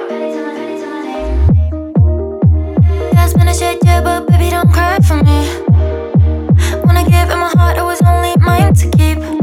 Last minute shit, yeah, but baby, don't cry for me. When I gave it my heart, it was only mine to keep.